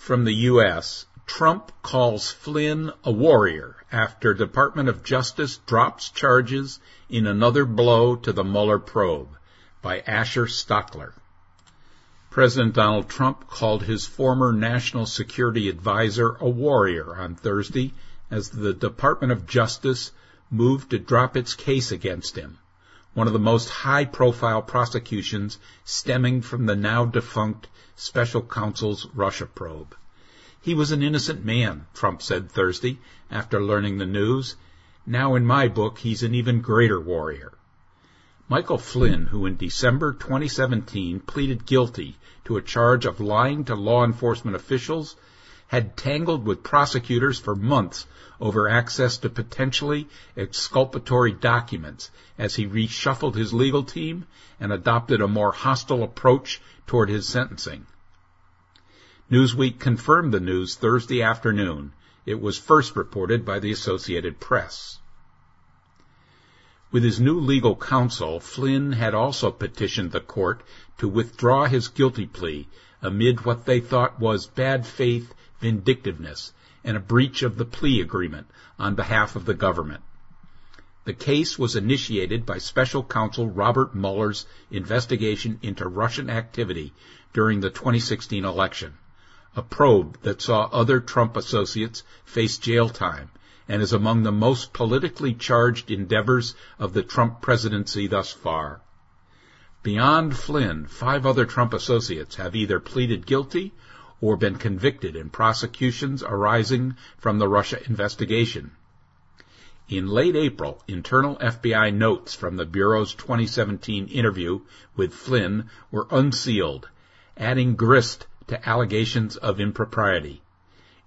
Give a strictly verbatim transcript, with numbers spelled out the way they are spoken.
From the U S, Trump calls Flynn a warrior after Department of Justice drops charges in another blow to the Mueller probe, by Asher Stockler. President Donald Trump called his former national security advisor a warrior on Thursday as the Department of Justice moved to drop its case against him, one of the most high-profile prosecutions stemming from the now-defunct special counsel's Russia probe. He was an innocent man, Trump said Thursday, after learning the news. Now in my book, he's an even greater warrior. Michael Flynn, who in December twenty seventeen pleaded guilty to a charge of lying to law enforcement officials, had tangled with prosecutors for months over access to potentially exculpatory documents as he reshuffled his legal team and adopted a more hostile approach toward his sentencing. Newsweek confirmed the news Thursday afternoon. It was first reported by the Associated Press. With his new legal counsel, Flynn had also petitioned the court to withdraw his guilty plea amid what they thought was bad faith vindictiveness and a breach of the plea agreement on behalf of the government. The case was initiated by special counsel Robert Mueller's investigation into Russian activity during the twenty sixteen election, a probe that saw other Trump associates face jail time and is among the most politically charged endeavors of the Trump presidency thus far. Beyond Flynn, five other Trump associates have either pleaded guilty or been convicted in prosecutions arising from the Russia investigation. In late April, internal F B I notes from the Bureau's twenty seventeen interview with Flynn were unsealed, adding grist to allegations of impropriety.